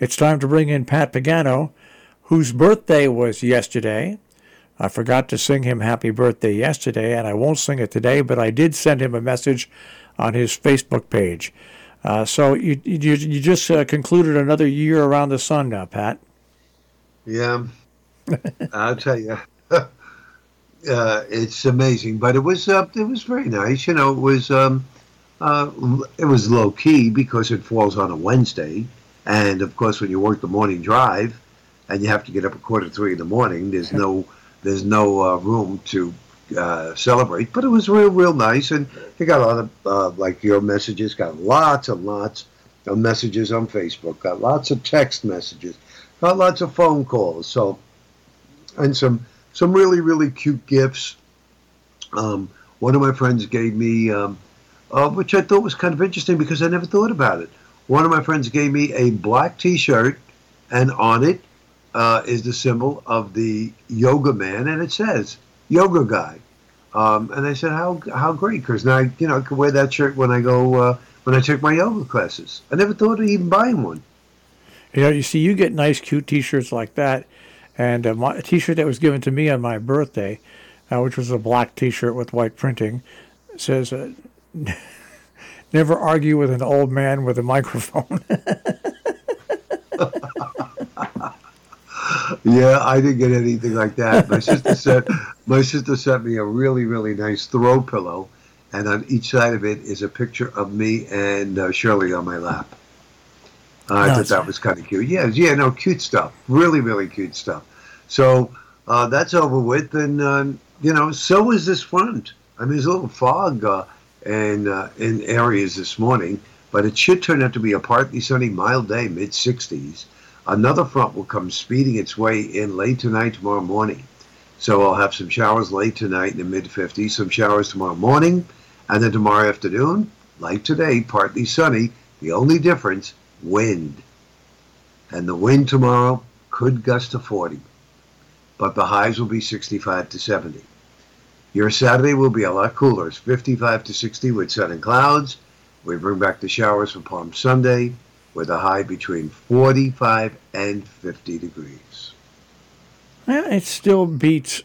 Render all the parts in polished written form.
it's time to bring in Pat Pagano, whose birthday was yesterday. I forgot to sing him happy birthday yesterday, and I won't sing it today, but I did send him a message on his Facebook page. So you just concluded another year around the sun now, Pat. Yeah, I'll tell you, it's amazing. But it was very nice. It was low key because it falls on a Wednesday, and of course, when you work the morning drive, and you have to get up at 2:45 in the morning, there's no room to celebrate. But it was real nice, and you got a lot of like your messages. Got lots and lots of messages on Facebook. Got lots of text messages. Got lots of phone calls. So, and some really cute gifts. One of my friends gave me, which I thought was kind of interesting because I never thought about it. One of my friends gave me a black T-shirt, and on it is the symbol of the yoga man, and it says yoga guy. And I said, how great, because now I can wear that shirt when I go when I take my yoga classes. I never thought of even buying one. You see, you get nice, cute T-shirts like that, and a T-shirt that was given to me on my birthday, which was a black T-shirt with white printing, says, "Never argue with an old man with a microphone." Yeah, I didn't get anything like that. My sister sent me a really nice throw pillow, and on each side of it is a picture of me and Shirley on my lap. I thought that was kind of cute. Yeah, no, cute stuff. Really cute stuff. So that's over with, and so is this front. I mean, there's a little fog in areas this morning, but it should turn out to be a partly sunny, mild day, mid-60s. Another front will come speeding its way in late tonight, tomorrow morning. So I'll have some showers late tonight in the mid-50s, some showers tomorrow morning, and then tomorrow afternoon, like today, partly sunny. The only difference, wind. And the wind tomorrow could gust to 40, but the highs will be 65 to 70. Your Saturday will be a lot cooler. It's 55 to 60 with sun and clouds. We bring back the showers for Palm Sunday, with a high between 45 and 50 degrees. Well, it still beats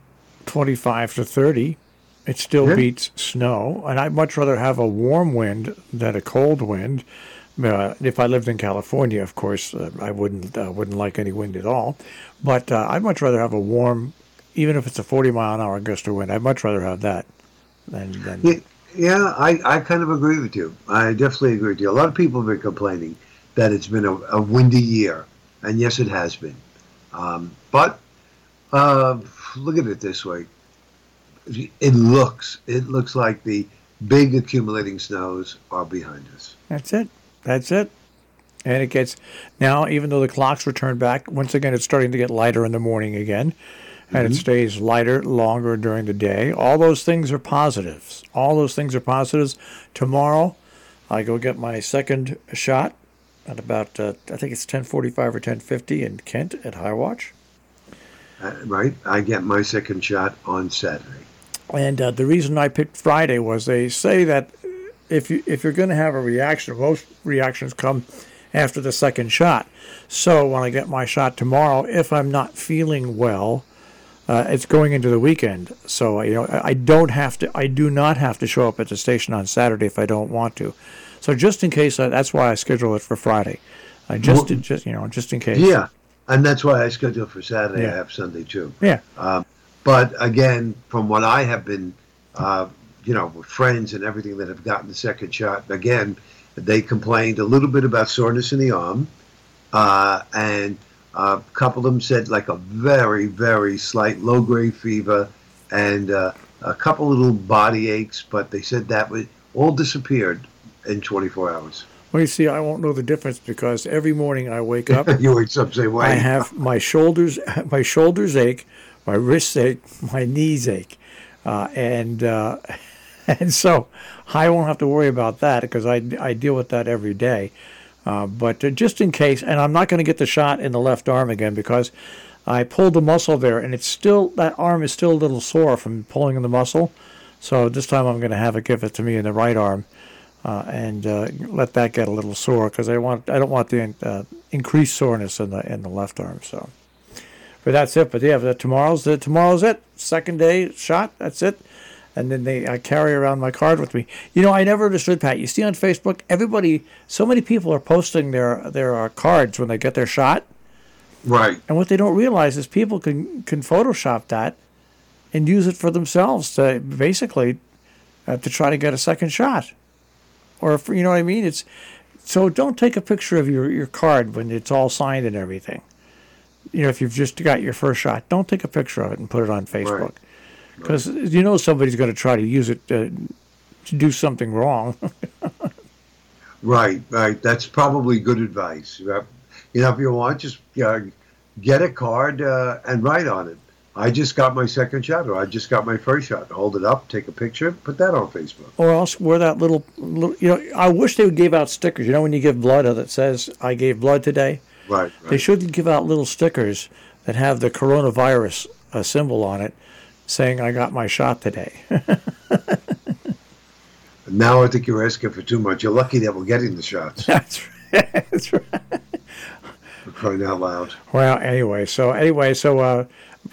25 to 30. It still beats snow, and I'd much rather have a warm wind than a cold wind. If I lived in California, of course, I wouldn't like any wind at all. But I'd much rather have a warm, even if it's a 40-mile-an-hour gust of wind. I'd much rather have that than Yeah, I kind of agree with you. I definitely agree with you. A lot of people have been complaining that it's been a windy year, and yes, it has been. But look at it this way: it looks like the big accumulating snows are behind us. That's it. And it gets now, even though the clocks return back, once again, it's starting to get lighter in the morning again. And it stays lighter longer during the day. All those things are positives. Tomorrow, I go get my second shot at about, I think it's 10:45 or 10:50 in Kent at Highwatch. Right. I get my second shot on Saturday. And the reason I picked Friday was they say that if you're going to have a reaction, most reactions come after the second shot. So when I get my shot tomorrow, if I'm not feeling well, it's going into the weekend, so I do not have to show up at the station on Saturday if I don't want to. So just in case, that's why I schedule it for Friday. Just in case. Yeah, and that's why I schedule for Saturday. I have Sunday too. Yeah. But again, from what I have been, with friends and everything that have gotten the second shot, again, they complained a little bit about soreness in the arm, and a couple of them said like a very slight low-grade fever and a couple of little body aches, but they said that all disappeared in 24 hours. Well, you see, I won't know the difference because every morning I wake up, you wake up same way. I have my shoulders ache, my wrists ache, my knees ache, and so I won't have to worry about that because I deal with that every day. But just in case, and I'm not going to get the shot in the left arm again because I pulled the muscle there, and that arm is still a little sore from pulling the muscle. So this time I'm going to have it give it to me in the right arm. and let that get a little sore because I don't want the increased soreness in the left arm. So, but that's it. But yeah, tomorrow's it. Second day shot. That's it. And then I carry around my card with me. I never understood, Pat. You see on Facebook, so many people are posting their cards when they get their shot. Right. And what they don't realize is people can Photoshop that and use it for themselves to basically to try to get a second shot. Or, you know what I mean? So don't take a picture of your card when it's all signed and everything. If you've just got your first shot, don't take a picture of it and put it on Facebook. Right. Because somebody's going to try to use it to do something wrong. Right. That's probably good advice. If you want, just get a card and write on it. I just got my second shot, or I just got my first shot. Hold it up, take a picture, put that on Facebook. Or else wear that little I wish they would give out stickers. When you give blood that says, I gave blood today? Right. They should give out little stickers that have the coronavirus symbol on it, saying I got my shot today. Now I think you're asking for too much. You're lucky that we're getting the shots. That's right. That's right. We're crying out loud. Well, anyway, so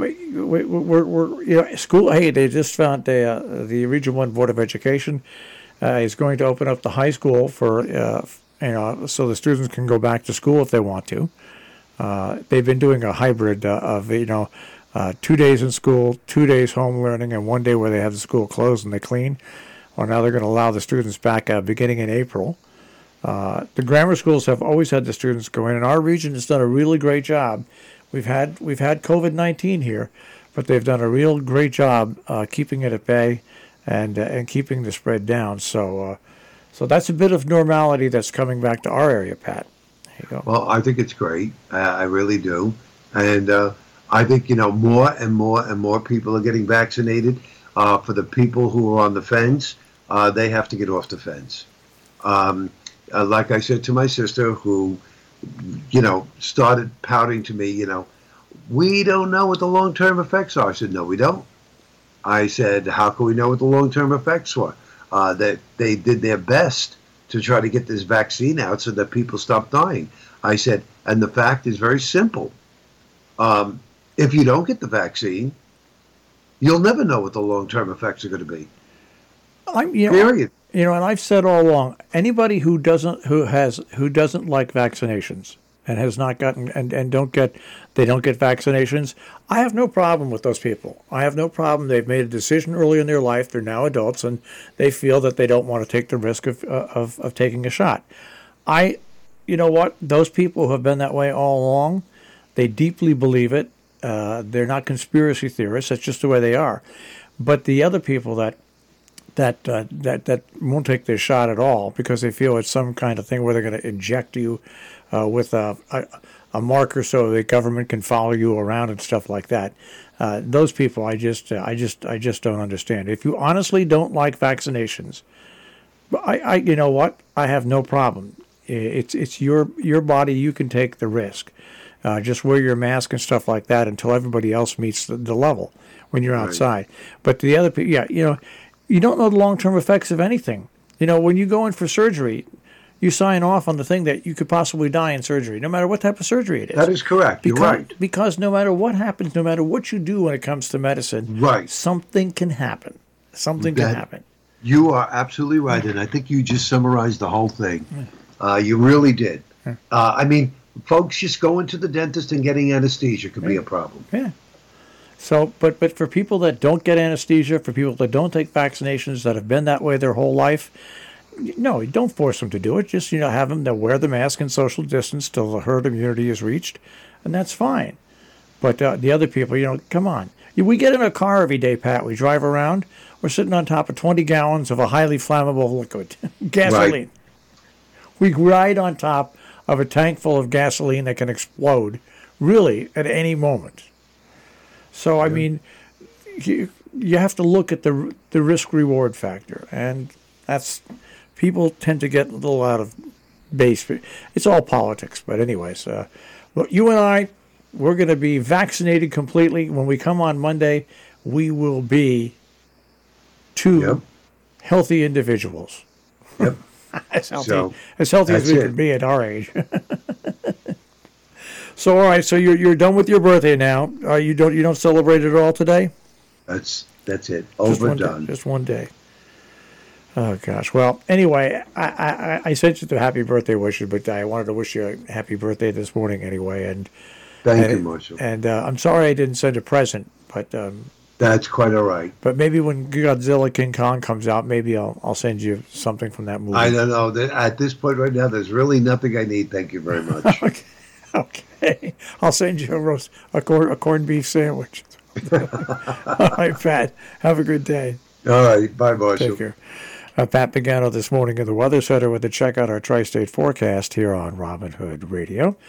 we're school. Hey, they just found the Region 1 Board of Education is going to open up the high school for so the students can go back to school if they want to. They've been doing a hybrid of 2 days in school, 2 days home learning, and 1 day where they have the school closed and they clean. Well, now they're going to allow the students back beginning in April. The grammar schools have always had the students go in, and our region has done a really great job. We've had COVID-19 here, but they've done a real great job keeping it at bay and keeping the spread down. So that's a bit of normality that's coming back to our area, Pat. There you go. Well, I think it's great. I really do, and I think more and more and more people are getting vaccinated. For the people who are on the fence, they have to get off the fence. Like I said to my sister, who, started pouting to me, we don't know what the long-term effects are. I said, no, we don't. I said, how can we know what the long-term effects were? That they did their best to try to get this vaccine out so that people stop dying. I said, and the fact is very simple. If you don't get the vaccine, you'll never know what the long-term effects are going to be. Period. And I've said all along, anybody who doesn't like vaccinations and has not gotten they don't get vaccinations, I have no problem with those people. I have no problem. They've made a decision early in their life. They're now adults, and they feel that they don't want to take the risk of taking a shot. You know what? Those people who have been that way all along, they deeply believe it. They're not conspiracy theorists. That's just the way they are. But the other people that won't take their shot at all because they feel it's some kind of thing where they're going to inject you with a marker so the government can follow you around and stuff like that. Those people, I just don't understand. If you honestly don't like vaccinations, you know what? I have no problem. It's your body. You can take the risk. Just wear your mask and stuff like that until everybody else meets the level when you're outside. Right. But the other people, you don't know the long-term effects of anything. When you go in for surgery, you sign off on the thing that you could possibly die in surgery, no matter what type of surgery it is. That is correct. You're right. Because no matter what happens, no matter what you do when it comes to medicine, right, something can happen. Something can happen. You are absolutely right, and I think you just summarized the whole thing. You really did. Folks just going to the dentist and getting anesthesia could be a problem. Yeah. So, but for people that don't get anesthesia, for people that don't take vaccinations, that have been that way their whole life, no, don't force them to do it. Just, have them wear the mask and social distance till the herd immunity is reached, and that's fine. But the other people, come on. We get in a car every day, Pat. We drive around. We're sitting on top of 20 gallons of a highly flammable liquid, gasoline. Right. We ride on top of a tank full of gasoline that can explode, really, at any moment. So, you have to look at the risk-reward factor, and people tend to get a little out of base. It's all politics, but anyways, you and I, we're going to be vaccinated completely. When we come on Monday, we will be two healthy individuals. Yep. as healthy, So, as healthy as that's we it. can be at our age. So all right, so you're done with your birthday now. You don't celebrate it all today? That's it. Just one day, Overdone. just one day. Oh gosh. Well, anyway, I sent you the happy birthday wishes, but I wanted to wish you a happy birthday this morning anyway. Thank you, Marshall. And I'm sorry I didn't send a present, but That's quite all right. maybe when Godzilla King Kong comes out, maybe I'll send you something from that movie. I don't know. At this point right now, there's really nothing I need. Thank you very much. Okay. I'll send you a corned beef sandwich. All right, Pat. Have a good day. All right. Bye, Marshall. Take care. Pat Pagano this morning in the Weather Center with a check out our tri-state forecast here on Robin Hood Radio.